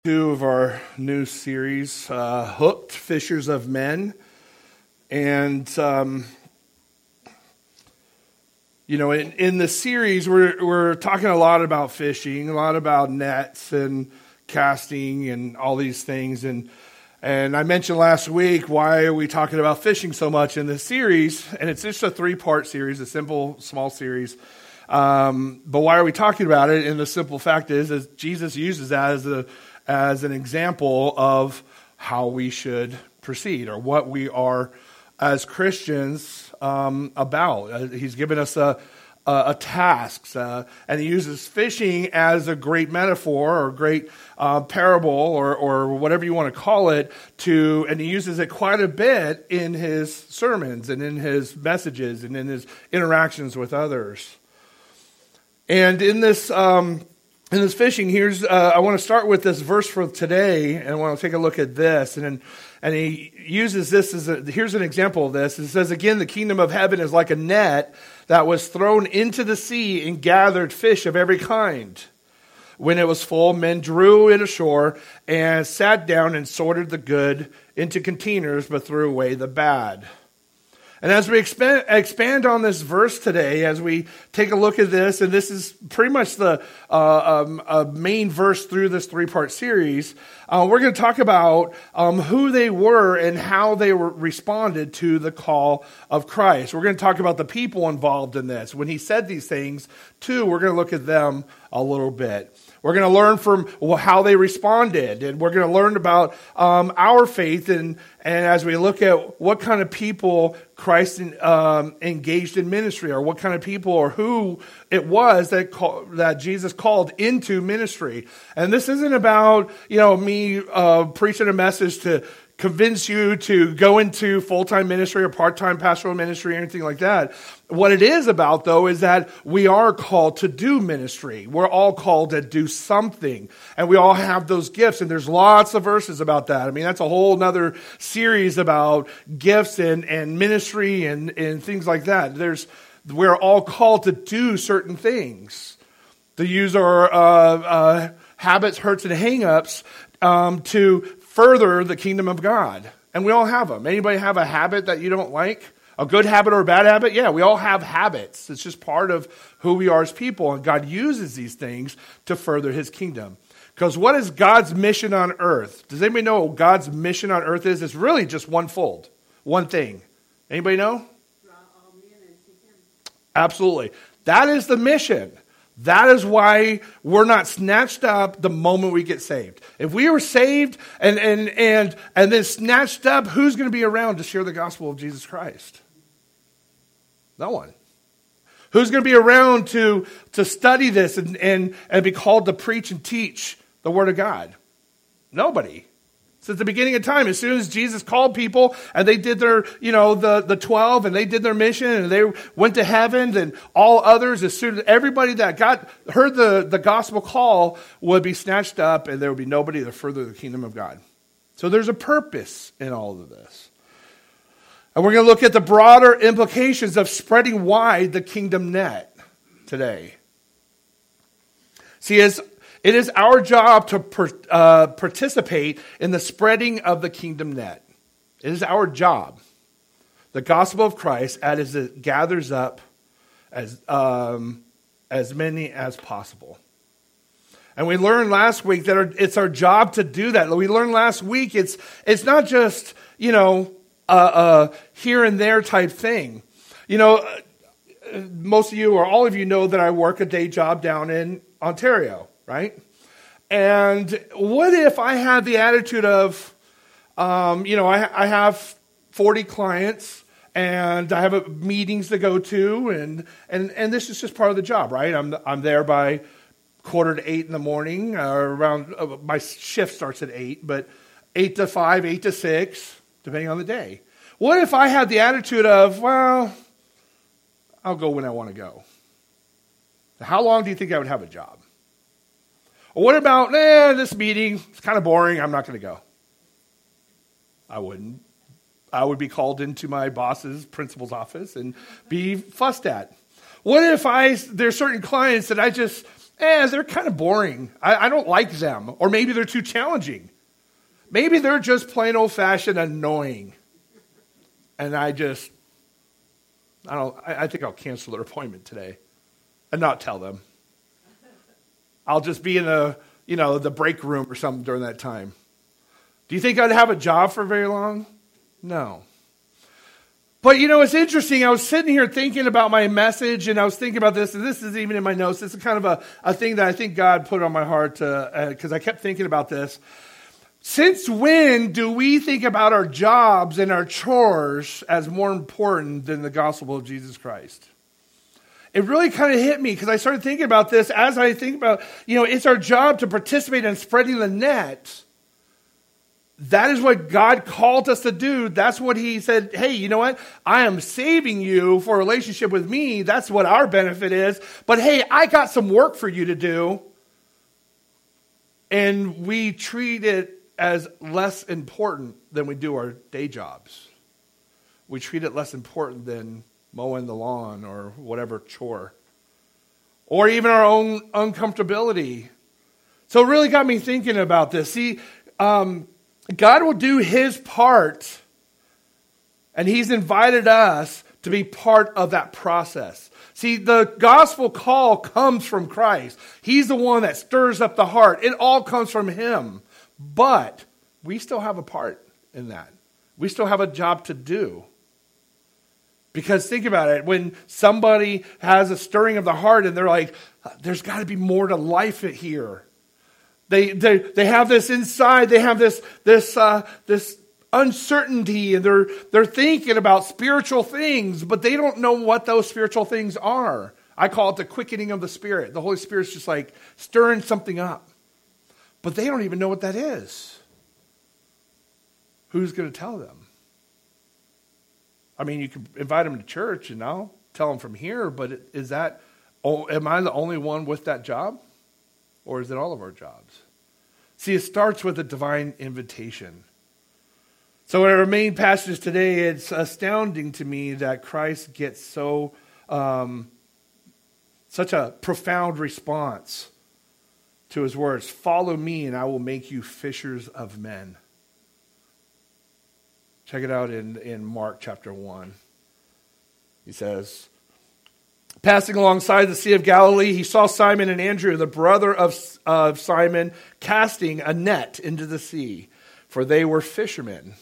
Two of our new series, Hooked, Fishers of Men. And, in the series, we're talking a lot about fishing, a lot about nets and casting and all these things. And I mentioned last week, why are we talking about fishing so much in this series? And it's just a 3-part series, a simple, small series. But why are we talking about it? And the simple fact is Jesus uses that as an example of how we should proceed or what we are as Christians about. He's given us a task, and he uses fishing as a great metaphor or great parable or whatever you want to call it and he uses it quite a bit in his sermons and in his messages and in his interactions with others. And in this fishing, I want to start with this verse for today, and I want to take a look at this. And he uses this here's an example of this. It says, again, the kingdom of heaven is like a net that was thrown into the sea and gathered fish of every kind. When it was full, men drew it ashore and sat down and sorted the good into containers, but threw away the bad. And as we expand on this verse today, as we take a look at this, and this is pretty much the main verse through this 3-part series, we're going to talk about who they were and how they responded to the call of Christ. We're going to talk about the people involved in this. When he said these things, too, we're going to look at them a little bit. We're going to learn from how they responded, and we're going to learn about our faith, and as we look at what kind of people Christ engaged in ministry, or what kind of people or who it was that Jesus called into ministry. And this isn't about me preaching a message to convince you to go into full-time ministry or part-time pastoral ministry or anything like that. What it is about, though, is that we are called to do ministry. We're all called to do something, and we all have those gifts, and there's lots of verses about that. I mean, that's a whole nother series about gifts and ministry and things like that. We're all called to do certain things, to use our habits, hurts, and hang-ups to further the kingdom of God. And we all have them. Anybody have a habit that you don't like? A good habit or a bad habit? Yeah, we all have habits. It's just part of who we are as people. And God uses these things to further his kingdom. Because what is God's mission on earth? Does anybody know what God's mission on earth is? It's really just one thing. Anybody know? Absolutely. That is the mission. That is why we're not snatched up the moment we get saved. If we were saved and then snatched up, who's going to be around to share the gospel of Jesus Christ? No one. Who's going to be around to study this and be called to preach and teach the word of God? Nobody. Since the beginning of time, as soon as Jesus called people and they did their, the 12 and they did their mission and they went to heaven, and all others, as soon as everybody that heard the gospel call would be snatched up, and there would be nobody to further the kingdom of God. So there's a purpose in all of this. And we're going to look at the broader implications of spreading wide the kingdom net today. See, it is our job to participate in the spreading of the kingdom net. It is our job. The gospel of Christ, as it gathers up as many as possible. And we learned last week that it's our job to do that. We learned last week it's not just here and there type thing. Most of you or all of you know that I work a day job down in Ontario. Right? And what if I had the attitude of, I have 40 clients and I have meetings to go to, and this is just part of the job, right? I'm there by 7:45 in the morning, around my shift starts at 8, but 8 to 5, 8 to 6, depending on the day. What if I had the attitude of, well, I'll go when I want to go? How long do you think I would have a job? Or what about, this meeting, it's kind of boring, I'm not going to go. I wouldn't. I would be called into my boss's principal's office and be fussed at. What if there's certain clients that I just they're kind of boring. I don't like them. Or maybe they're too challenging. Maybe they're just plain old-fashioned annoying. And I think I'll cancel their appointment today and not tell them. I'll just be in the break room or something during that time. Do you think I'd have a job for very long? No. But it's interesting. I was sitting here thinking about my message, and I was thinking about this, and this is even in my notes. This is kind of a thing that I think God put on my heart because I kept thinking about this. Since when do we think about our jobs and our chores as more important than the gospel of Jesus Christ? It really kind of hit me because I started thinking about this as I think about, it's our job to participate in spreading the net. That is what God called us to do. That's what he said, hey, you know what? I am saving you for a relationship with me. That's what our benefit is. But hey, I got some work for you to do. And we treat it as less important than we do our day jobs. We treat it less important than mowing the lawn or whatever chore. Or even our own uncomfortability. So it really got me thinking about this. See, God will do his part, and he's invited us to be part of that process. See, the gospel call comes from Christ. He's the one that stirs up the heart. It all comes from him. But we still have a part in that. We still have a job to do. Because think about it, when somebody has a stirring of the heart and they're like, there's got to be more to life here. They have this inside, they have this uncertainty, and they're thinking about spiritual things, but they don't know what those spiritual things are. I call it the quickening of the Spirit. The Holy Spirit's just like stirring something up. But they don't even know what that is. Who's going to tell them? I mean, you can invite them to church and I'll tell them from here, but am I the only one with that job? Or is it all of our jobs? See, it starts with a divine invitation. So in our main passage today, it's astounding to me that Christ gets such a profound response to his words. Follow me and I will make you fishers of men. Check it out in Mark chapter 1. He says, passing alongside the Sea of Galilee, he saw Simon and Andrew, the brother of Simon, casting a net into the sea, for they were fishermen.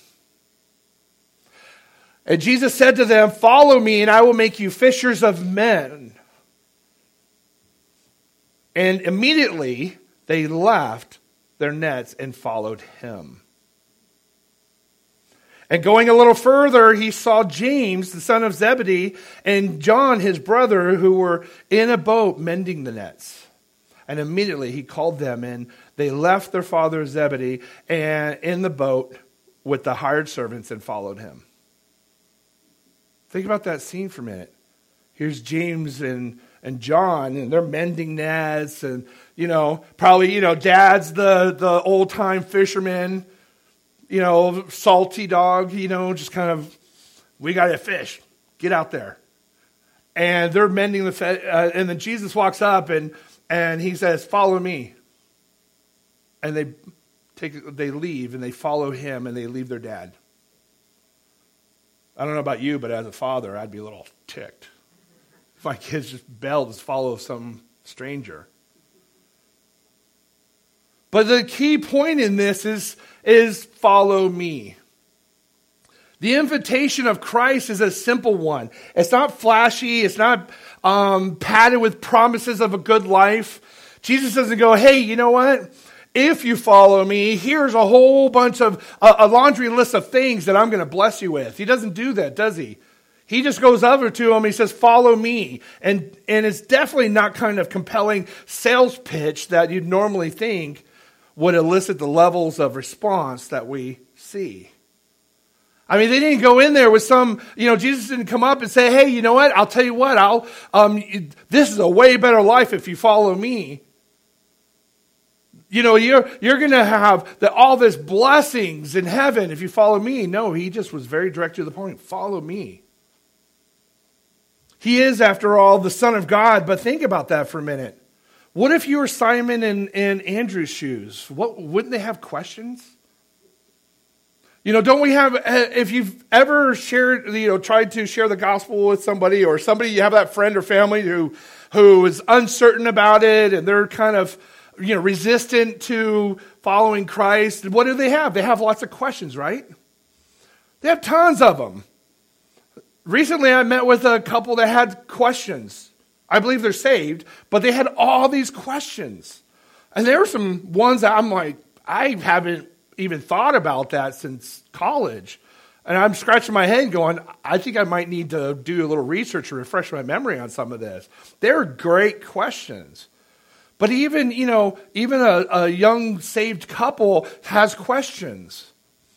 And Jesus said to them, follow me and I will make you fishers of men. And immediately they left their nets and followed him. And going a little further, he saw James, the son of Zebedee, and John, his brother, who were in a boat mending the nets. And immediately he called them, and they left their father Zebedee and in the boat with the hired servants and followed him. Think about that scene for a minute. Here's James and John, and they're mending nets, and probably Dad's the old time fisherman. Salty dog, just kind of, we got to fish. Get out there. And they're mending and then Jesus walks up and he says, follow me. And they leave and they follow him and they leave their dad. I don't know about you, but as a father, I'd be a little ticked if my kids just bailed to follow some stranger. But the key point in this is follow me. The invitation of Christ is a simple one. It's not flashy. It's not padded with promises of a good life. Jesus doesn't go, hey, you know what? If you follow me, here's a whole bunch of a laundry list of things that I'm going to bless you with. He doesn't do that, does he? He just goes over to him. He says, follow me. And it's definitely not kind of compelling sales pitch that you'd normally think would elicit the levels of response that we see. I mean, they didn't go in there with some, Jesus didn't come up and say, hey, you know what? I'll tell you what, this is a way better life if you follow me. You're going to have all this blessings in heaven if you follow me. No, he just was very direct to the point. Follow me. He is, after all, the Son of God, but think about that for a minute. What if you were Simon and Andrew's shoes? Wouldn't they have questions? Don't we have, if you've ever shared, tried to share the gospel with somebody, or somebody, you have that friend or family who is uncertain about it, and they're kind of, resistant to following Christ. What do they have? They have lots of questions, right? They have tons of them. Recently, I met with a couple that had questions. I believe they're saved, but they had all these questions. And there were some ones that I'm like, I haven't even thought about that since college. And I'm scratching my head going, I think I might need to do a little research to refresh my memory on some of this. They're great questions. But even a young saved couple has questions.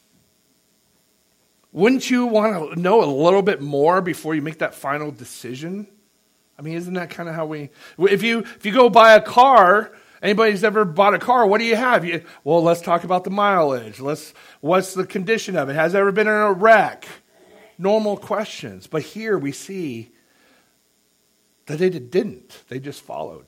Wouldn't you want to know a little bit more before you make that final decision? I mean, isn't that kind of how if you go buy a car, anybody's ever bought a car, what do you have? Well, let's talk about the mileage. What's the condition of it? Has it ever been in a wreck? Normal questions. But here we see that they didn't. They just followed.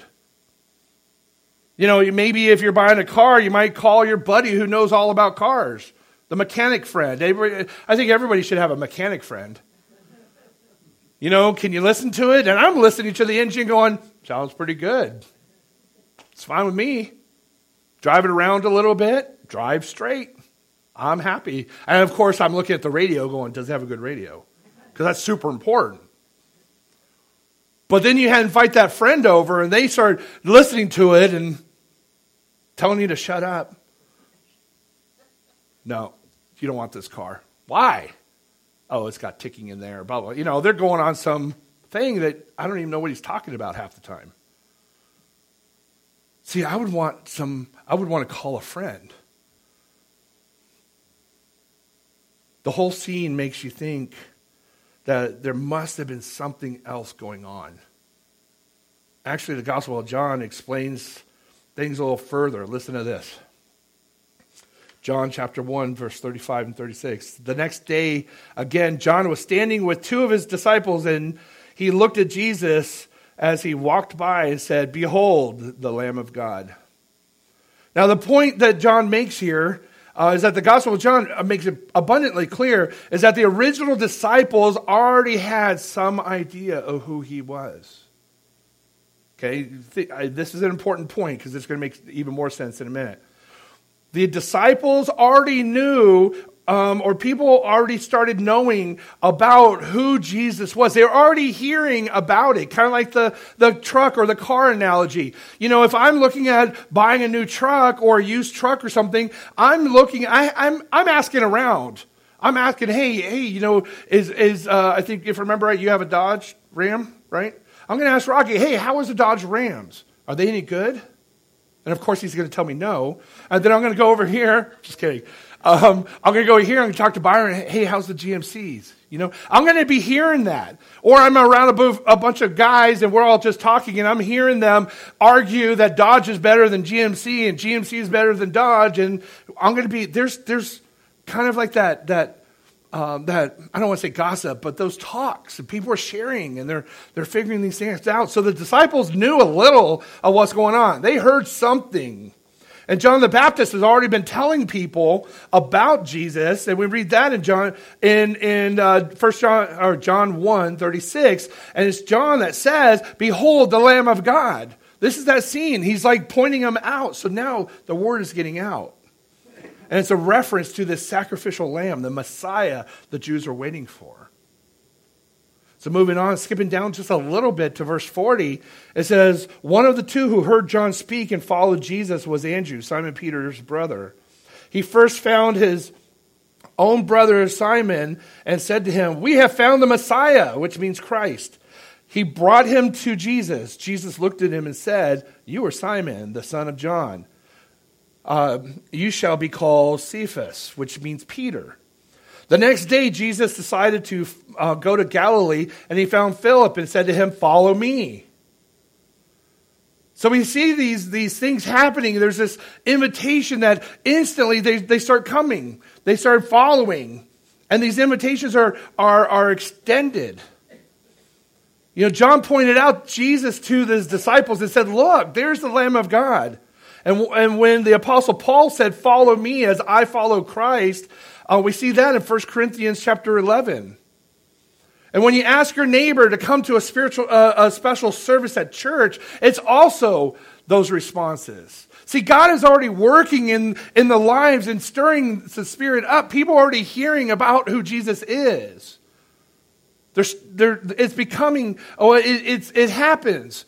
Maybe if you're buying a car, you might call your buddy who knows all about cars. The mechanic friend. I think everybody should have a mechanic friend. Can you listen to it? And I'm listening to the engine going, sounds pretty good. It's fine with me. Drive it around a little bit. Drive straight. I'm happy. And of course, I'm looking at the radio going, does it have a good radio? Because that's super important. But then you invite that friend over and they start listening to it and telling you to shut up. No, you don't want this car. Why? Oh, it's got ticking in there. Blah, blah. They're going on some thing that I don't even know what he's talking about half the time. See, I would want to call a friend. The whole scene makes you think that there must have been something else going on. Actually, the Gospel of John explains things a little further. Listen to this. John chapter 1, verse 35 and 36. The next day, again, John was standing with two of his disciples, and he looked at Jesus as he walked by and said, "Behold, the Lamb of God." Now, the point that John makes here is that the Gospel of John makes it abundantly clear is that the original disciples already had some idea of who he was. Okay, this is an important point because it's going to make even more sense in a minute. The disciples already knew, or people already started knowing about who Jesus was. They were already hearing about it, kind of like the truck or the car analogy. If I'm looking at buying a new truck or a used truck or something, I'm asking around. I'm asking, hey, I think if I remember right, you have a Dodge Ram, right? I'm going to ask Rocky, hey, how is the Dodge Rams? Are they any good? And of course, he's going to tell me no. And then I'm going to go over here. Just kidding. I'm going to go here and talk to Byron. Hey, how's the GMCs? I'm going to be hearing that. Or I'm around a bunch of guys and we're all just talking and I'm hearing them argue that Dodge is better than GMC and GMC is better than Dodge. And I'm going to be, there's kind of like that I don't want to say gossip, but those talks and people are sharing and they're figuring these things out. So the disciples knew a little of what's going on. They heard something. And John the Baptist has already been telling people about Jesus, and we read that in John 1:36, and it's John that says, "Behold, the Lamb of God." This is that scene. He's like pointing them out. So now the word is getting out. And it's a reference to this sacrificial lamb, the Messiah the Jews are waiting for. So moving on, skipping down just a little bit to verse 40, it says, one of the two who heard John speak and followed Jesus was Andrew, Simon Peter's brother. He first found his own brother Simon and said to him, "We have found the Messiah," which means Christ. He brought him to Jesus. Jesus looked at him and said, "You are Simon, the son of John. You shall be called Cephas," which means Peter. The next day, Jesus decided to go to Galilee, and he found Philip and said to him, "Follow me." So we see these things happening. There's this invitation that instantly they start coming. They start following. And these invitations are extended. John pointed out Jesus to his disciples and said, look, there's the Lamb of God. And when the Apostle Paul said, follow me as I follow Christ, we see that in 1 Corinthians chapter 11. And when you ask your neighbor to come to a special service at church, it's also those responses. See, God is already working in the lives and stirring the Spirit up. People are already hearing about who Jesus is. It's becoming, it happens.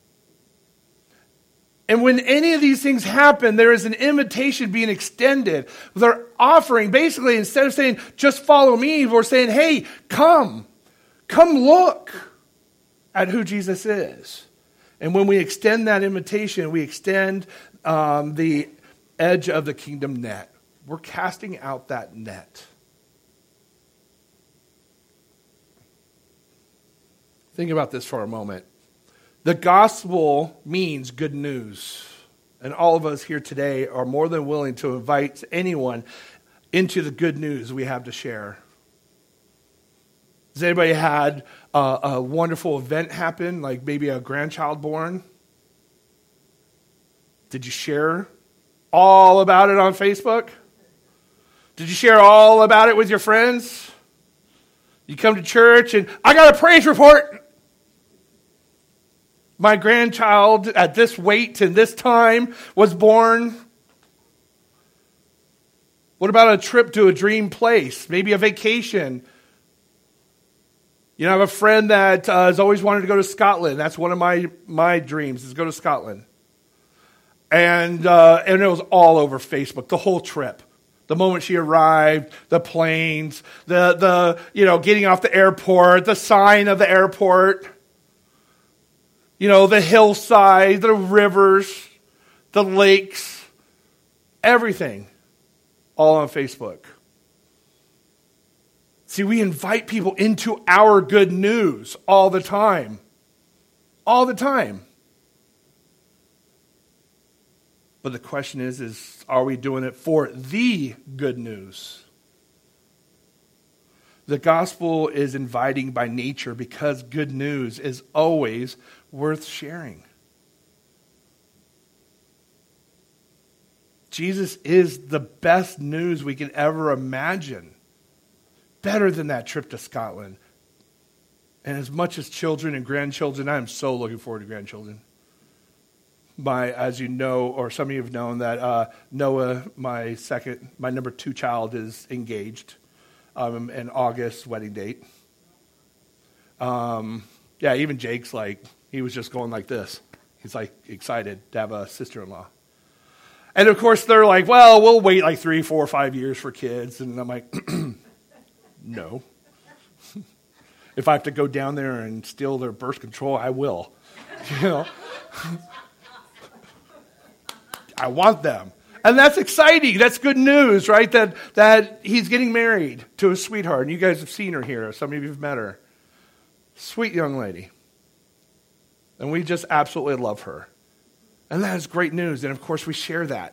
And when any of these things happen, there is an invitation being extended. They're offering, basically, instead of saying, just follow me, we're saying, hey, come look at who Jesus is. And when we extend that invitation, we extend the edge of the kingdom net. We're casting out that net. Think about this for a moment. The gospel means good news. And all of us here today are more than willing to invite anyone into the good news we have to share. Has anybody had a wonderful event happen, like maybe a grandchild born? Did you share all about it on Facebook? Did you share all about it with your friends? You come to church and, I got a praise report. My grandchild at this weight and this time was born. What about a trip to a dream place? Maybe a vacation. I have a friend that has always wanted to go to Scotland. That's one of my dreams, is go to Scotland. And it was all over Facebook, the whole trip. The moment she arrived, the planes, the getting off the airport, the sign of the airport, the hillside, the rivers, the lakes, everything, all on Facebook. See, we invite people into our good news all the time. All the time. But the question is, are we doing it for the good news? The gospel is inviting by nature because good news is always worth sharing. Jesus is the best news we can ever imagine. Better than that trip to Scotland. And as much as children and grandchildren, I am so looking forward to grandchildren. As you know, or some of you have known that Noah, my number 2 child, is engaged. In August, wedding date. Even Jake's he was just going like this. He's excited to have a sister-in-law. And of course they're like, well, we'll wait 3, 4, 5 years for kids. And I'm like, no. If I have to go down there and steal their birth control, I will. I want them. And that's exciting. That's good news, right? That he's getting married to a sweetheart. And you guys have seen her here. Some of you have met her. Sweet young lady. And we just absolutely love her. And that is great news. And of course we share that.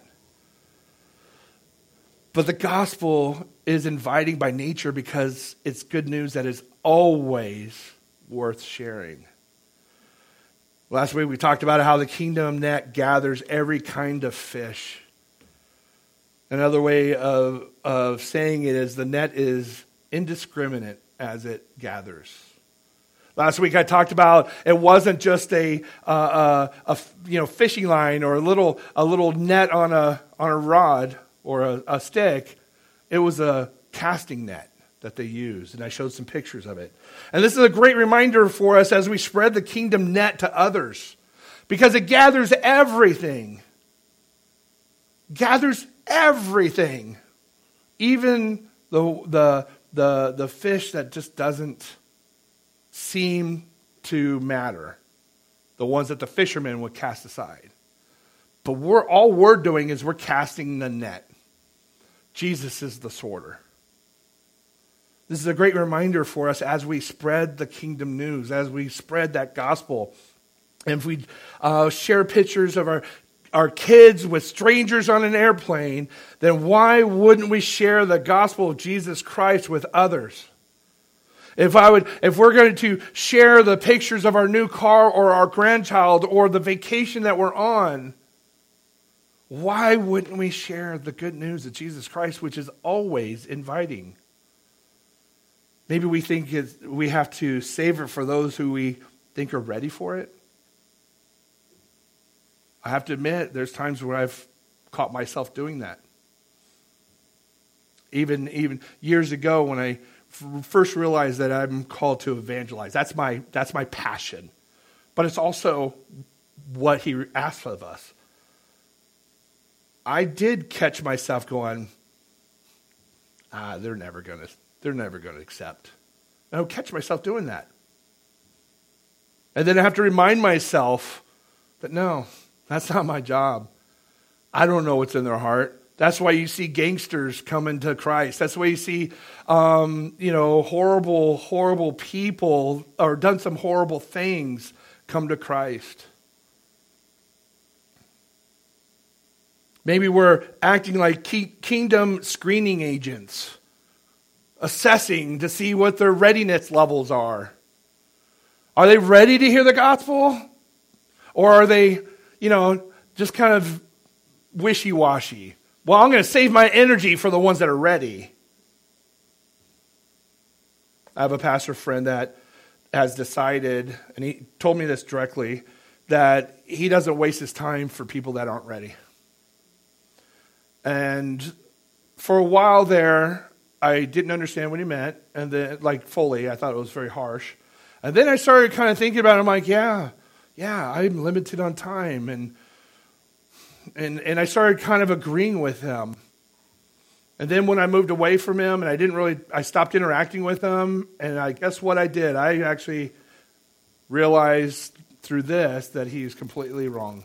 But the gospel is inviting by nature because it's good news that is always worth sharing. Last week we talked about how the kingdom net gathers every kind of fish. Another way of saying it is the net is indiscriminate as it gathers. Last week I talked about it wasn't just a fishing line or a little net on a rod or a stick. It was a casting net that they used, and I showed some pictures of it. And this is a great reminder for us as we spread the kingdom net to others, because it gathers everything. Gathers everything, even the fish that just doesn't seem to matter, the ones that the fishermen would cast aside. But all we're doing is we're casting the net. Jesus is the sorter. This is a great reminder for us as we spread the kingdom news, as we spread that gospel. And if we share pictures of our kids with strangers on an airplane, then why wouldn't we share the gospel of Jesus Christ with others? If we're going to share the pictures of our new car or our grandchild or the vacation that we're on, why wouldn't we share the good news of Jesus Christ, which is always inviting? Maybe we think we have to save it for those who we think are ready for it. I have to admit, there's times where I've caught myself doing that. Even years ago when I first realized that I'm called to evangelize. That's my passion. But it's also what he asks of us. I did catch myself going, they're never going to accept. And I would catch myself doing that. And then I have to remind myself that no, that's not my job. I don't know what's in their heart. That's why you see gangsters coming to Christ. That's why you see, horrible people or done some horrible things come to Christ. Maybe we're acting like kingdom screening agents, assessing to see what their readiness levels are. Are they ready to hear the gospel? Or are they, just kind of wishy-washy? Well, I'm going to save my energy for the ones that are ready. I have a pastor friend that has decided, and he told me this directly, that he doesn't waste his time for people that aren't ready. And for a while there, I didn't understand what he meant, and then, fully, I thought it was very harsh. And then I started kind of thinking about it. I'm like, yeah, I'm limited on time, and I started kind of agreeing with him. And then when I moved away from him and I stopped interacting with him, and I guess what I did, I actually realized through this that he's completely wrong.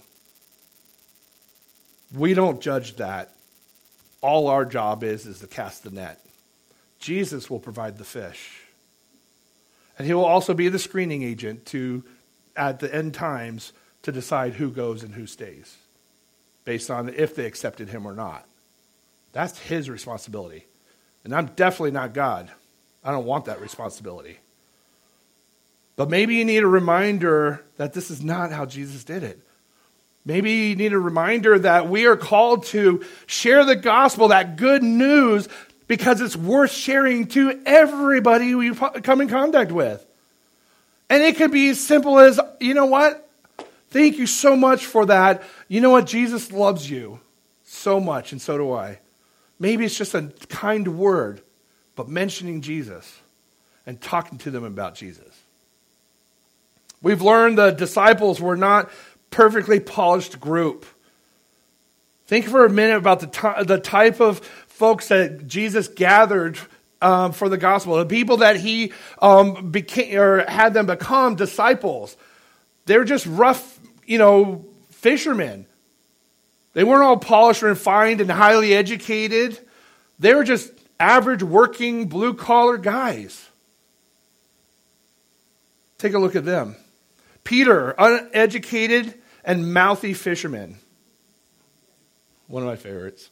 We don't judge that. All our job is to cast the net. Jesus will provide the fish. And he will also be the screening agent at the end times, to decide who goes and who stays, based on if they accepted him or not. That's his responsibility. And I'm definitely not God. I don't want that responsibility. But maybe you need a reminder that this is not how Jesus did it. Maybe you need a reminder that we are called to share the gospel, that good news, because it's worth sharing to everybody who you come in contact with. And it could be as simple as, you know what? Thank you so much for that. You know what? Jesus loves you so much, and so do I. Maybe it's just a kind word, but mentioning Jesus and talking to them about Jesus. We've learned the disciples were not perfectly polished group. Think for a minute about the type of folks that Jesus gathered for the gospel, the people that he became or had them become disciples. They're just rough, fishermen. They weren't all polished and refined and highly educated. They were just average working blue-collar guys. Take a look at them. Peter, uneducated and mouthy fisherman. One of my favorites.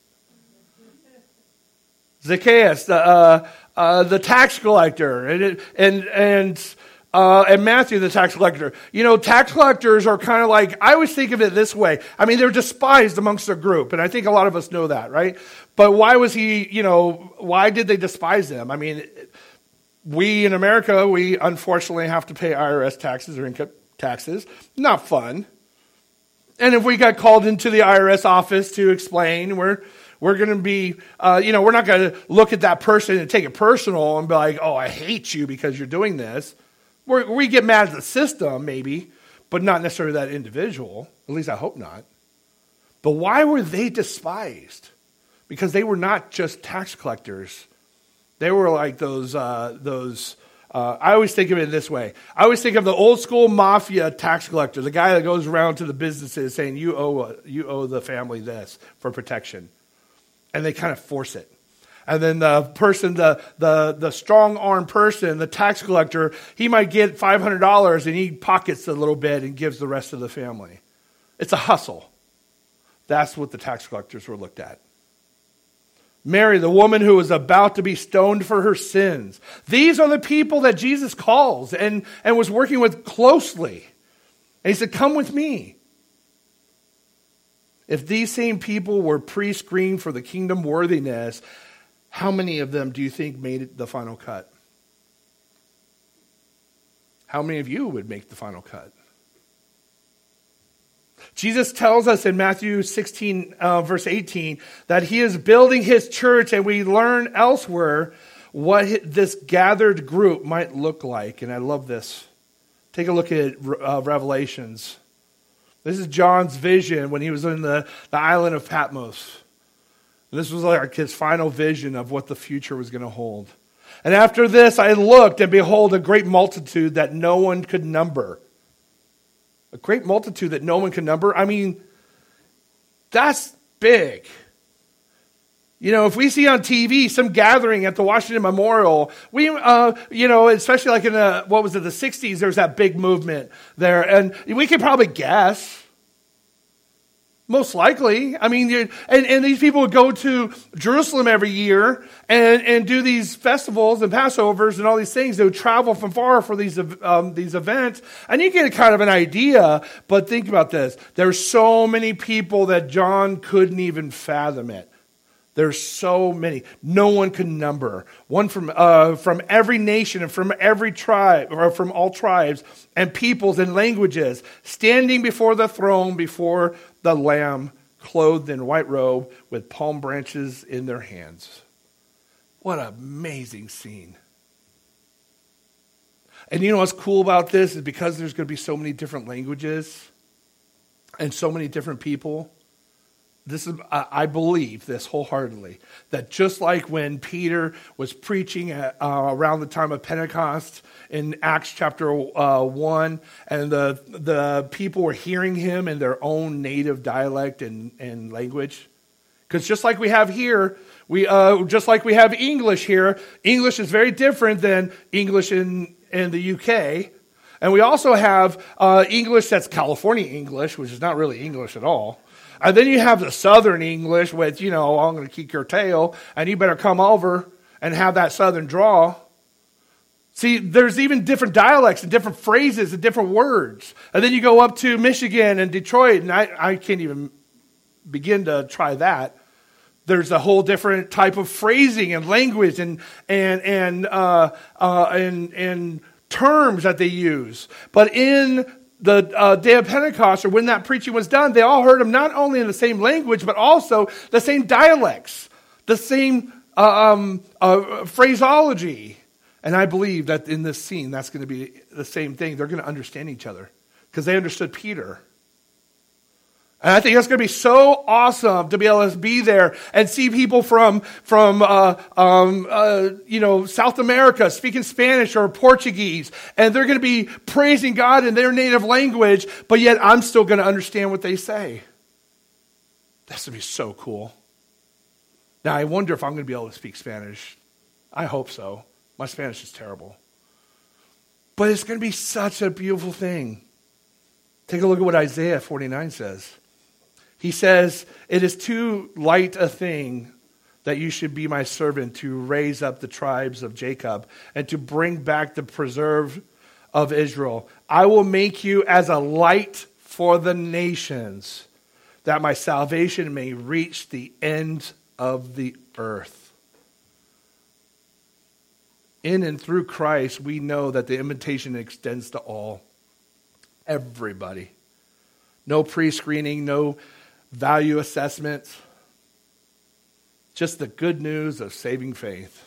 Zacchaeus, the tax collector, and Matthew, the tax collector. Tax collectors are kind of like, I always think of it this way. I mean, they're despised amongst their group, and I think a lot of us know that, right? But why why did they despise them? I mean, we in America, we unfortunately have to pay IRS taxes or income taxes. Not fun. And if we got called into the IRS office to explain, we're going to be, we're not going to look at that person and take it personal and be like, oh, I hate you because you're doing this. We get mad at the system, maybe, but not necessarily that individual. At least I hope not. But why were they despised? Because they were not just tax collectors. They were like those. I always think of it this way. I always think of the old school mafia tax collector, the guy that goes around to the businesses saying, you owe the family this for protection. And they kind of force it. And then the person, the strong-armed person, the tax collector, he might get $500 and he pockets a little bit and gives the rest of the family. It's a hustle. That's what the tax collectors were looked at. Mary, the woman who was about to be stoned for her sins. These are the people that Jesus calls and was working with closely. And he said, come with me. If these same people were pre-screened for the kingdom worthiness, how many of them do you think made it the final cut? How many of you would make the final cut? Jesus tells us in Matthew 16, verse 18, that he is building his church, and we learn elsewhere what this gathered group might look like. And I love this. Take a look at Revelations. This is John's vision when he was in the island of Patmos. This was like his final vision of what the future was going to hold. And after this, I looked, and behold, a great multitude that no one could number. A great multitude that no one can number. I mean, that's big. You know, if we see on TV some gathering at the Washington Memorial, we, especially like in the 60s, there was that big movement there. And we could probably guess. Most likely. I mean, and these people would go to Jerusalem every year and do these festivals and Passovers and all these things. They would travel from far for these events. And you get a kind of an idea, but think about this. There's so many people that John couldn't even fathom it. There's so many. No one can number. One from every nation and from every tribe, or from all tribes and peoples and languages, standing before the throne, before the Lamb, clothed in white robe with palm branches in their hands. What an amazing scene. And you know what's cool about this is because there's going to be so many different languages and so many different people. I believe this wholeheartedly, that just like when Peter was preaching around the time of Pentecost in Acts chapter 1, and the people were hearing him in their own native dialect and language. Because just like we have here, just like we have English here, English is very different than English in the UK. And we also have English that's California English, which is not really English at all. And then you have the Southern English with, I'm going to kick your tail, and you better come over and have that Southern drawl. See, there's even different dialects and different phrases and different words. And then you go up to Michigan and Detroit, and I can't even begin to try that. There's a whole different type of phrasing and language and terms that they use. But in the day of Pentecost, or when that preaching was done, they all heard him not only in the same language, but also the same dialects, the same phraseology. And I believe that in this scene, that's going to be the same thing. They're going to understand each other because they understood Peter. And I think that's going to be so awesome to be able to be there and see people from South America speaking Spanish or Portuguese, and they're going to be praising God in their native language, but yet I'm still going to understand what they say. That's going to be so cool. Now, I wonder if I'm going to be able to speak Spanish. I hope so. My Spanish is terrible. But it's going to be such a beautiful thing. Take a look at what Isaiah 49 says. He says, "It is too light a thing that you should be my servant to raise up the tribes of Jacob and to bring back the preserved of Israel. I will make you as a light for the nations, that my salvation may reach the end of the earth." In and through Christ, we know that the invitation extends to all. Everybody. No pre-screening, no value assessments. Just the good news of saving faith.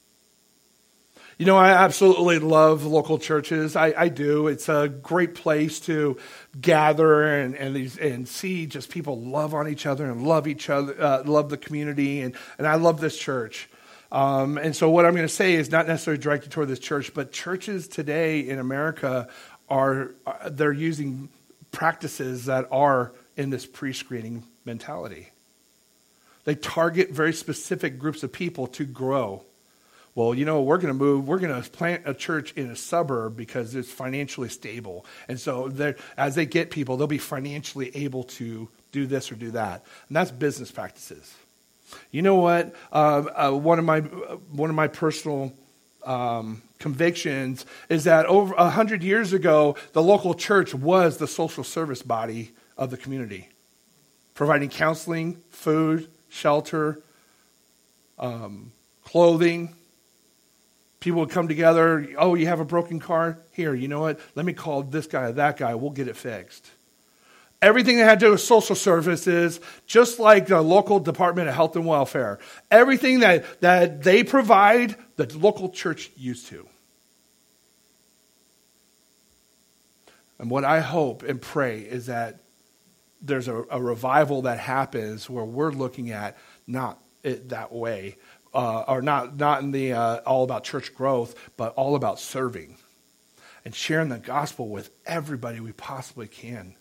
I absolutely love local churches. I do. It's a great place to gather and see just people love on each other and love each other, love the community. And I love this church. And so what I'm going to say is not necessarily directed toward this church, but churches today in America they're using practices that are in this pre-screening mentality. They target very specific groups of people to grow. Well, we're going to plant a church in a suburb because it's financially stable. And so as they get people, they'll be financially able to do this or do that. And that's business practices. You know what? One of my personal convictions is that over 100 years ago, the local church was the social service body of the community, providing counseling, food, shelter, clothing. People would come together. Oh, you have a broken car? Here, you know what? Let me call this guy or that guy. We'll get it fixed. Everything that had to do with social services, just like the local Department of Health and Welfare, everything that they provide, the local church used to. And what I hope and pray is that there's a revival that happens where we're looking at not it that way, or not in the all about church growth, but all about serving and sharing the gospel with everybody we possibly can.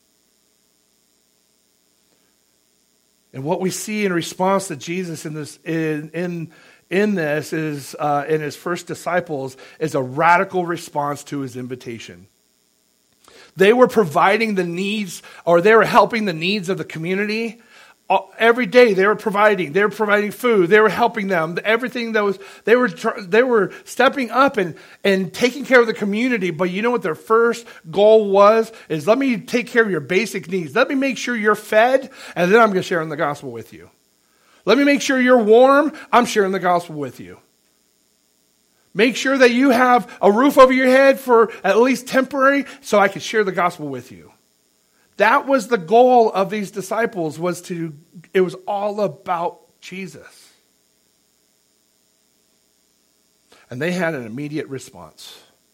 And what we see in response to Jesus in this in his first disciples is a radical response to his invitation. They were providing the needs, or they were helping the needs of the community. Every day they were providing food, they were helping them. Everything that was, they were stepping up and taking care of the community. But you know what their first goal was? Is let me take care of your basic needs. Let me make sure you're fed, and then I'm going to share the gospel with you. Let me make sure you're warm. I'm sharing the gospel with you. Make sure that you have a roof over your head for at least temporary, so I can share the gospel with you. That was the goal of these disciples, it was all about Jesus. And they had an immediate response.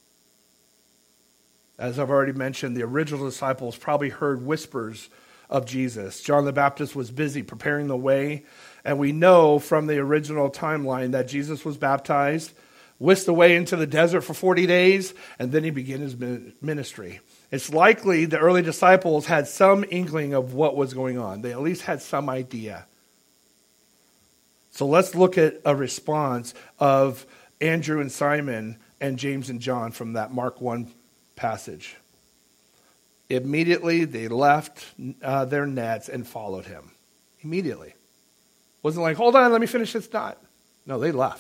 As I've already mentioned, the original disciples probably heard whispers of Jesus. John the Baptist was busy preparing the way, and we know from the original timeline that Jesus was baptized, whisked away into the desert for 40 days, and then he began his ministry. It's likely the early disciples had some inkling of what was going on. They at least had some idea. So let's look at a response of Andrew and Simon and James and John from that Mark 1 passage. Immediately they left their nets and followed him. Immediately. Wasn't like, hold on, let me finish this knot. No, they left.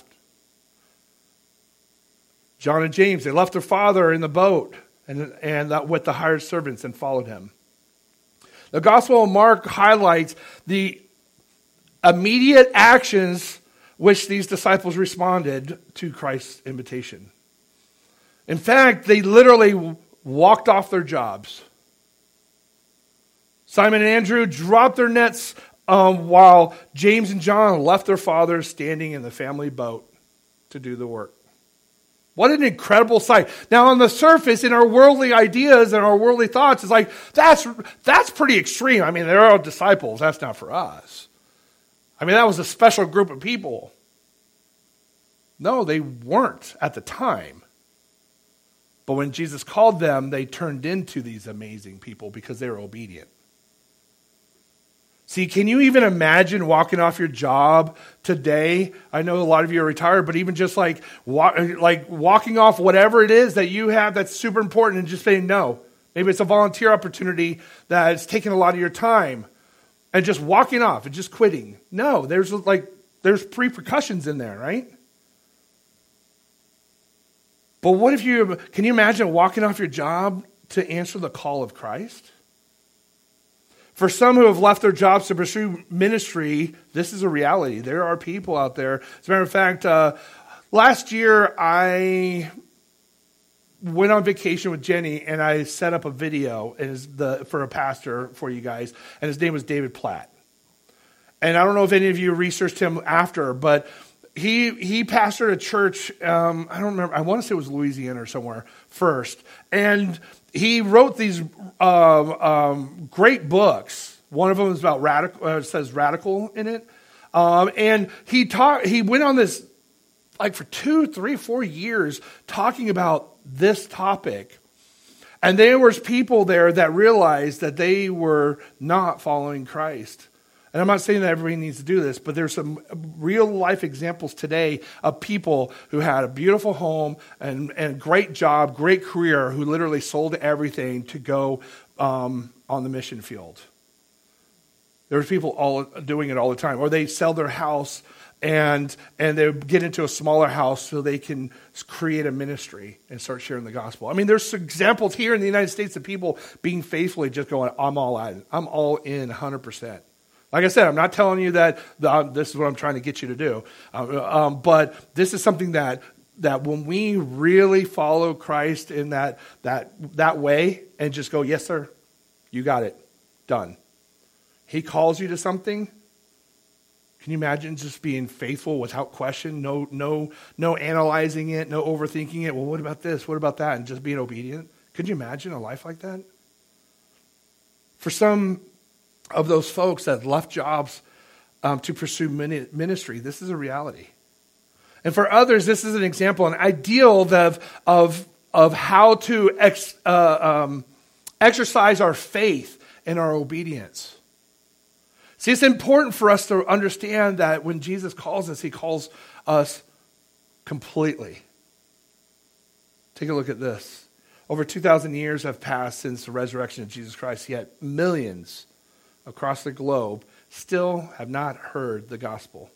John and James, they left their father in the boat and with the hired servants and followed him. The Gospel of Mark highlights the immediate actions which these disciples responded to Christ's invitation. In fact, they literally walked off their jobs. Simon and Andrew dropped their nets while James and John left their father standing in the family boat to do the work. What an incredible sight. Now, on the surface, in our worldly ideas and our worldly thoughts, it's like, that's pretty extreme. I mean, they're all disciples. That's not for us. I mean, that was a special group of people. No, they weren't at the time. But when Jesus called them, they turned into these amazing people because they were obedient. See, can you even imagine walking off your job today? I know a lot of you are retired, but even just like walking off whatever it is that you have that's super important and just saying no. Maybe it's a volunteer opportunity that's taking a lot of your time and just walking off and just quitting. No, there's repercussions in there, right? But can you imagine walking off your job to answer the call of Christ? For some who have left their jobs to pursue ministry, this is a reality. There are people out there. As a matter of fact, last year I went on vacation with Jenny and I set up a video for a pastor for you guys, and his name was David Platt. And I don't know if any of you researched him after, but he pastored a church, I don't remember, I want to say it was Louisiana or somewhere first. And he wrote these great books. One of them is about radical. It says radical in it. And he went on this for 2, 3, 4 years talking about this topic. And there was people there that realized that they were not following Christ. And I'm not saying that everybody needs to do this, but there's some real life examples today of people who had a beautiful home and great job, great career, who literally sold everything to go on the mission field. There's people all doing it all the time. Or they sell their house and they get into a smaller house so they can create a ministry and start sharing the gospel. I mean, there's examples here in the United States of people being faithfully just going, I'm all in 100%. Like I said, I'm not telling you that this is what I'm trying to get you to do. But this is something that when we really follow Christ in that way and just go, yes, sir, you got it, done. He calls you to something. Can you imagine just being faithful without question? No analyzing it, no overthinking it. Well, what about this? What about that? And just being obedient. Could you imagine a life like that? For some of those folks that left jobs to pursue ministry, this is a reality. And for others, this is an example, an ideal of how to exercise our faith and our obedience. See, it's important for us to understand that when Jesus calls us, he calls us completely. Take a look at this. Over 2,000 years have passed since the resurrection of Jesus Christ, yet millions across the globe still have not heard the gospel.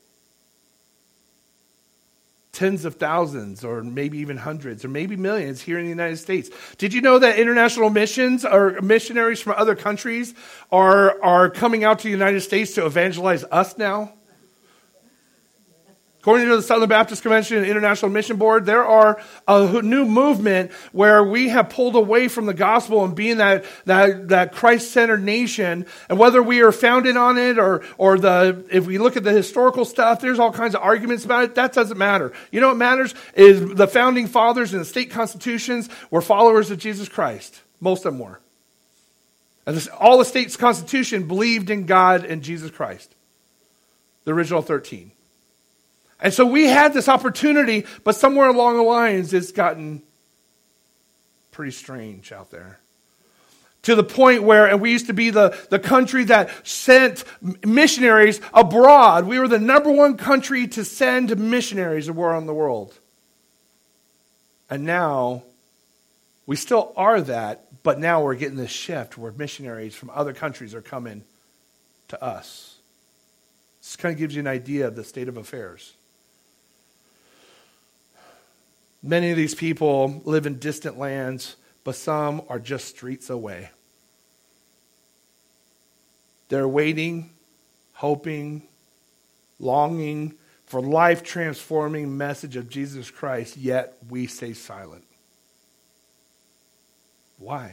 Tens of thousands, or maybe even hundreds, or maybe millions here in the United States. Did you know that international missions or missionaries from other countries are coming out to the United States to evangelize us now? According to the Southern Baptist Convention and International Mission Board, there are a new movement where we have pulled away from the gospel and being that Christ-centered nation. And whether we are founded on it or if we look at the historical stuff, there's all kinds of arguments about it. That doesn't matter. You know what matters is the founding fathers and the state constitutions were followers of Jesus Christ. Most of them were. And all the state's constitution believed in God and Jesus Christ. The original 13. And so we had this opportunity, but somewhere along the lines, it's gotten pretty strange out there. To the point where, and we used to be the country that sent missionaries abroad. We were the number one country to send missionaries around the world. And now, we still are that, but now we're getting this shift where missionaries from other countries are coming to us. This kind of gives you an idea of the state of affairs. Many of these people live in distant lands, but some are just streets away. They're waiting, hoping, longing for life-transforming message of Jesus Christ, yet we stay silent. Why?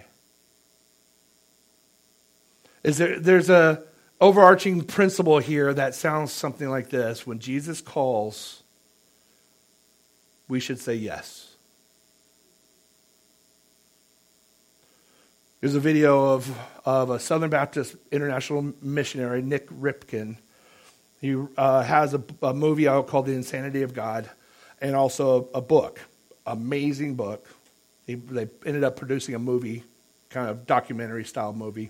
There's a overarching principle here that sounds something like this. When Jesus calls, we should say yes. There's a video of a Southern Baptist international missionary, Nick Ripken. He has a movie out called The Insanity of God, and also a book, amazing book. They ended up producing a movie, kind of documentary style movie.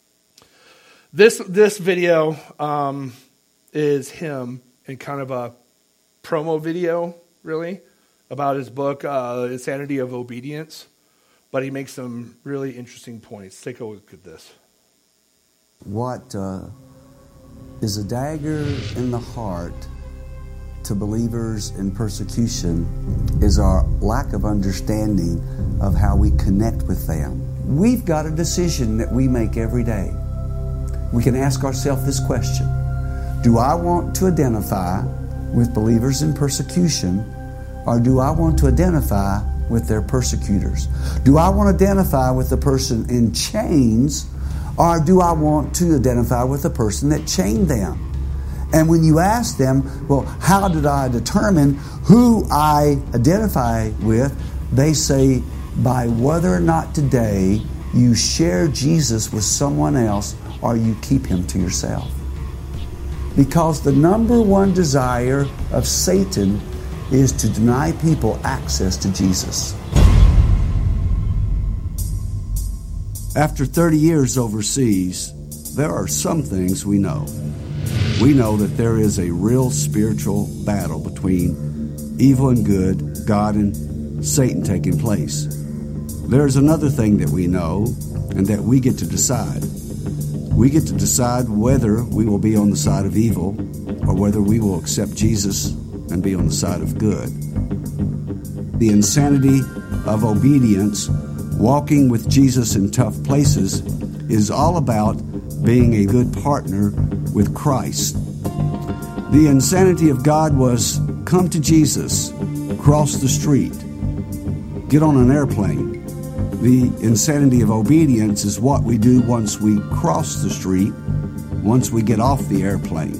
This video is him in kind of a promo video, really, about his book, Insanity of Obedience. But he makes some really interesting points. Take a look at this. What is a dagger in the heart to believers in persecution is our lack of understanding of how we connect with them. We've got a decision that we make every day. We can ask ourselves this question: do I want to identify with believers in persecution, or do I want to identify with their persecutors? Do I want to identify with the person in chains, or do I want to identify with the person that chained them? And when you ask them, well, how did I determine who I identify with? They say, by whether or not today you share Jesus with someone else or you keep him to yourself. Because the number one desire of Satan is to deny people access to Jesus. After 30 years overseas, there are some things we know. We know that there is a real spiritual battle between evil and good, God and Satan taking place. There's another thing that we know and that we get to decide. We get to decide whether we will be on the side of evil or whether we will accept Jesus and be on the side of good. The insanity of obedience, walking with Jesus in tough places, is all about being a good partner with Christ. The insanity of God was come to Jesus, cross the street, get on an airplane. The insanity of obedience is what we do once we cross the street, once we get off the airplane.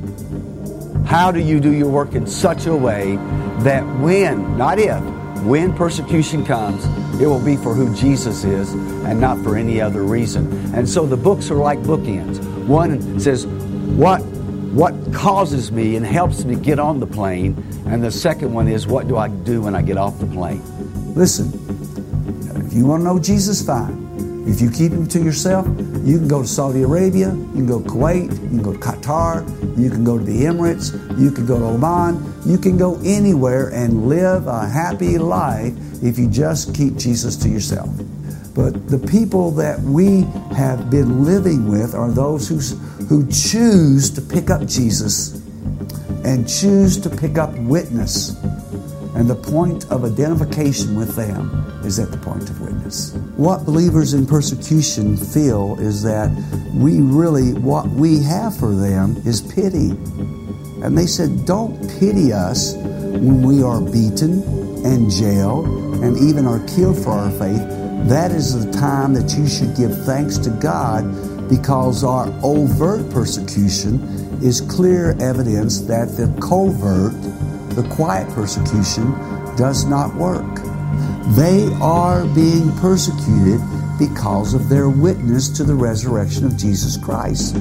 How do you do your work in such a way that when, not if, when persecution comes, it will be for who Jesus is and not for any other reason? And so the books are like bookends. One says, what causes me and helps me get on the plane? And the second one is, what do I do when I get off the plane? Listen, if you want to know Jesus, fine. If you keep him to yourself, you can go to Saudi Arabia, you can go to Kuwait, you can go to Qatar, you can go to the Emirates, you can go to Oman, you can go anywhere and live a happy life if you just keep Jesus to yourself. But the people that we have been living with are those who choose to pick up Jesus and choose to pick up witness. And the point of identification with them is at the point of witness. What believers in persecution feel is that what we have for them is pity. And they said, don't pity us when we are beaten and jailed and even are killed for our faith. That is the time that you should give thanks to God, because our overt persecution is clear evidence that the covert, the quiet persecution, does not work. They are being persecuted because of their witness to the resurrection of Jesus Christ.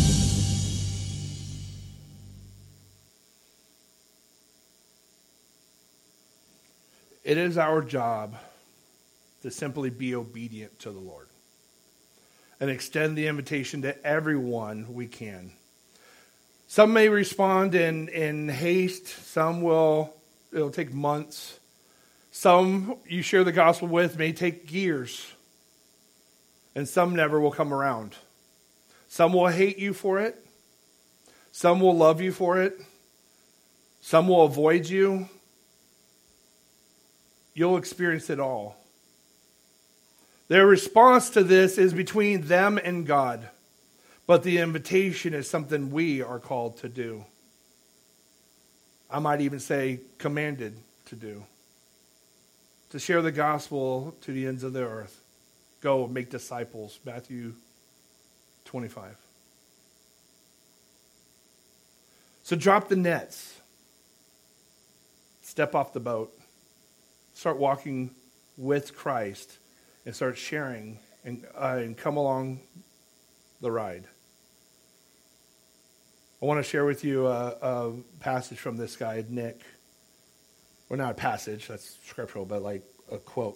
It is our job to simply be obedient to the Lord and extend the invitation to everyone we can. Some may respond in haste. It'll take months. Some you share the gospel with may take years. And some never will come around. Some will hate you for it. Some will love you for it. Some will avoid you. You'll experience it all. Their response to this is between them and God. But the invitation is something we are called to do. I might even say commanded to do. To share the gospel to the ends of the earth. Go make disciples. Matthew 25. So drop the nets. Step off the boat. Start walking with Christ. And start sharing and come along the ride. I want to share with you a passage from this guy, Nick. Well, not a passage, that's scriptural, but like a quote.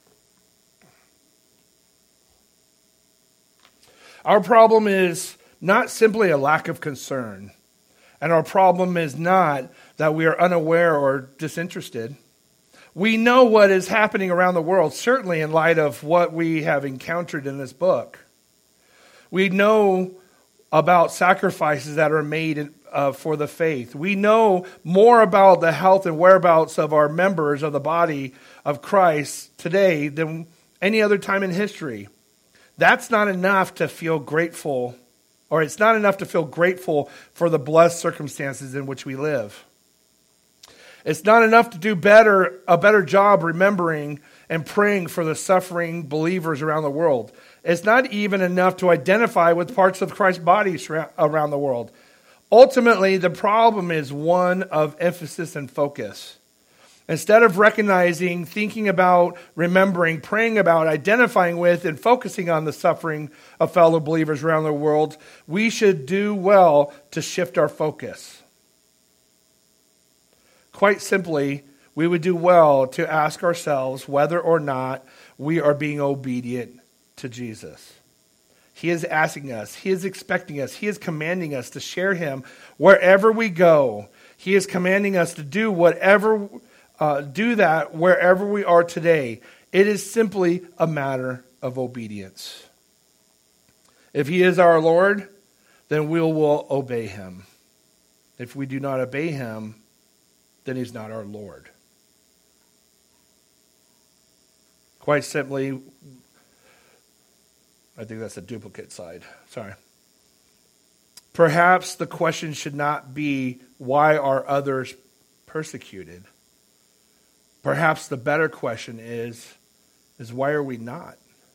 Our problem is not simply a lack of concern. And our problem is not that we are unaware or disinterested. We know what is happening around the world, certainly in light of what we have encountered in this book. We know about sacrifices that are made for the faith. We know more about the health and whereabouts of our members of the body of Christ today than any other time in history. That's not enough to feel grateful, or it's not enough to feel grateful for the blessed circumstances in which we live. It's not enough to do a better job remembering and praying for the suffering believers around the world. It's not even enough to identify with parts of Christ's body around the world. Ultimately, the problem is one of emphasis and focus. Instead of recognizing, thinking about, remembering, praying about, identifying with, and focusing on the suffering of fellow believers around the world, we should do well to shift our focus. Quite simply, we would do well to ask ourselves whether or not we are being obedient to Jesus. He is asking us, He is expecting us, He is commanding us to share Him wherever we go. He is commanding us to do that wherever we are today. It is simply a matter of obedience. If he is our Lord, then we will obey him. If we do not obey him, then he's not our Lord. Quite simply, I think that's a duplicate slide. Sorry. Perhaps the question should not be, why are others persecuted? Perhaps the better question is why are we not?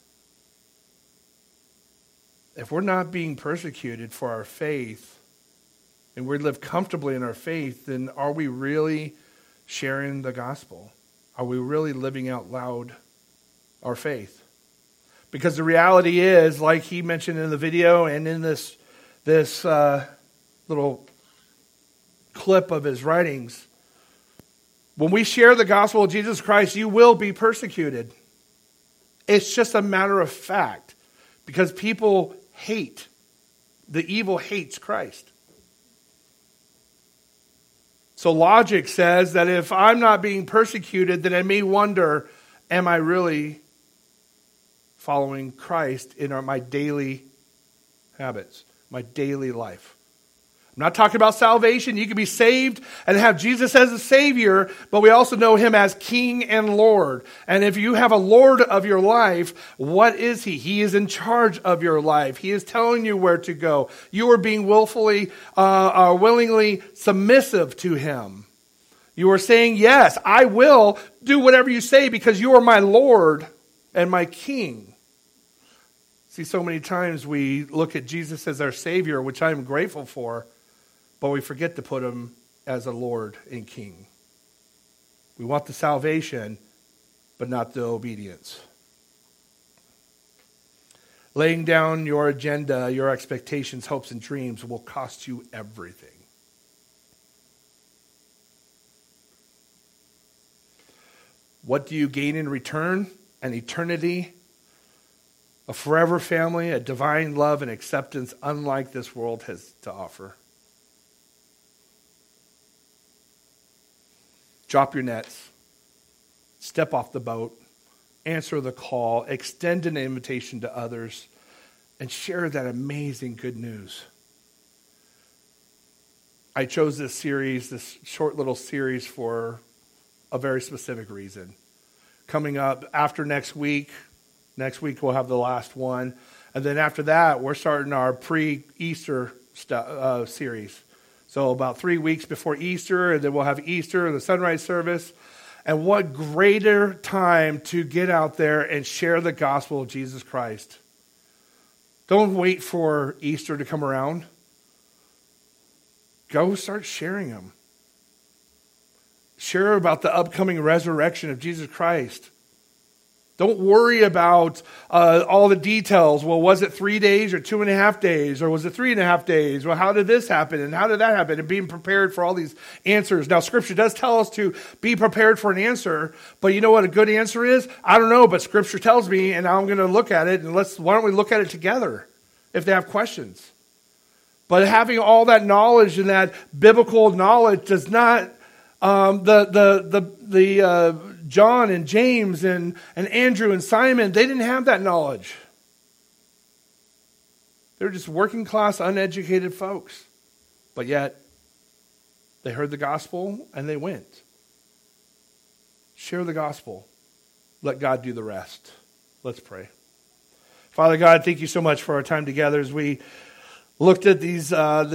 If we're not being persecuted for our faith, and we live comfortably in our faith, then are we really sharing the gospel? Are we really living out loud our faith? Because the reality is, like he mentioned in the video and in this little clip of his writings, when we share the gospel of Jesus Christ, you will be persecuted. It's just a matter of fact, because people hate. The evil hates Christ. So logic says that if I'm not being persecuted, then I may wonder, am I really following Christ in my daily habits, my daily life? I'm not talking about salvation. You can be saved and have Jesus as a Savior, but we also know him as King and Lord. And if you have a Lord of your life, what is he? He is in charge of your life. He is telling you where to go. You are being willingly submissive to him. You are saying, yes, I will do whatever you say because you are my Lord and my King. See, so many times we look at Jesus as our Savior, which I am grateful for, but we forget to put him as a Lord and King. We want the salvation, but not the obedience. Laying down your agenda, your expectations, hopes, and dreams will cost you everything. What do you gain in return? An eternity, a forever family, a divine love and acceptance unlike this world has to offer. Drop your nets. Step off the boat. Answer the call. Extend an invitation to others. And share that amazing good news. I chose this series, this short little series, for a very specific reason. Coming up after next week we'll have the last one. And then after that, we're starting our pre-Easter series. So about 3 weeks before Easter, and then we'll have Easter and the sunrise service. And what greater time to get out there and share the gospel of Jesus Christ. Don't wait for Easter to come around. Go start sharing them. Share about the upcoming resurrection of Jesus Christ. Don't worry about all the details. Well, was it 3 days or 2.5 days? Or was it 3.5 days? Well, how did this happen? And how did that happen? And being prepared for all these answers. Now, Scripture does tell us to be prepared for an answer. But you know what a good answer is? I don't know, but Scripture tells me, and I'm going to look at it. And why don't we look at it together if they have questions? But having all that knowledge and that biblical knowledge does not... John and James and Andrew and Simon, they didn't have that knowledge. They were just working class, uneducated folks. But yet, they heard the gospel and they went. Share the gospel. Let God do the rest. Let's pray. Father God, thank you so much for our time together as we looked at these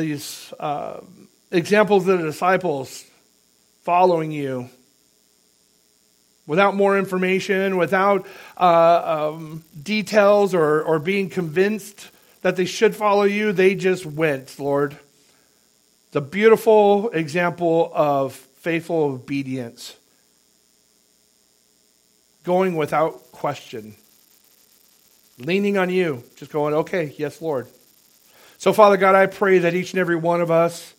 examples of the disciples following you. Without more information, without details or being convinced that they should follow you, they just went, Lord. The beautiful example of faithful obedience. Going without question. Leaning on you. Just going, okay, yes, Lord. So, Father God, I pray that each and every one of us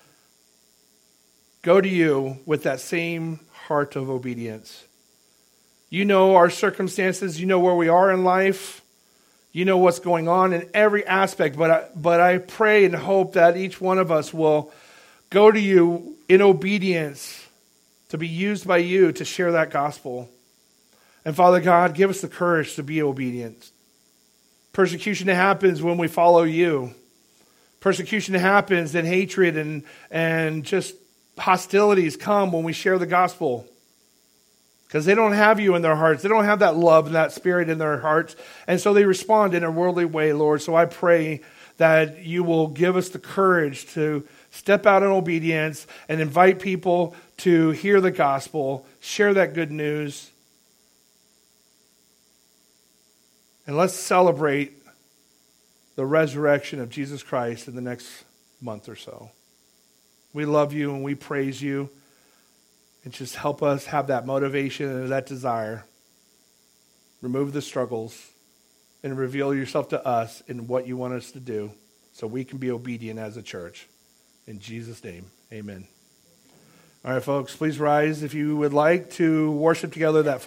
go to you with that same heart of obedience. You know our circumstances. You know where we are in life. You know what's going on in every aspect. But I pray and hope that each one of us will go to you in obedience to be used by you to share that gospel. And Father God, give us the courage to be obedient. Persecution happens when we follow you. Persecution happens and hatred and just hostilities come when we share the gospel. Because they don't have you in their hearts. They don't have that love and that spirit in their hearts. And so they respond in a worldly way, Lord. So I pray that you will give us the courage to step out in obedience and invite people to hear the gospel, share that good news. And let's celebrate the resurrection of Jesus Christ in the next month or so. We love you and we praise you. And just help us have that motivation and that desire. Remove the struggles and reveal yourself to us in what you want us to do so we can be obedient as a church. In Jesus' name, amen. All right, folks, please rise if you would like to worship together that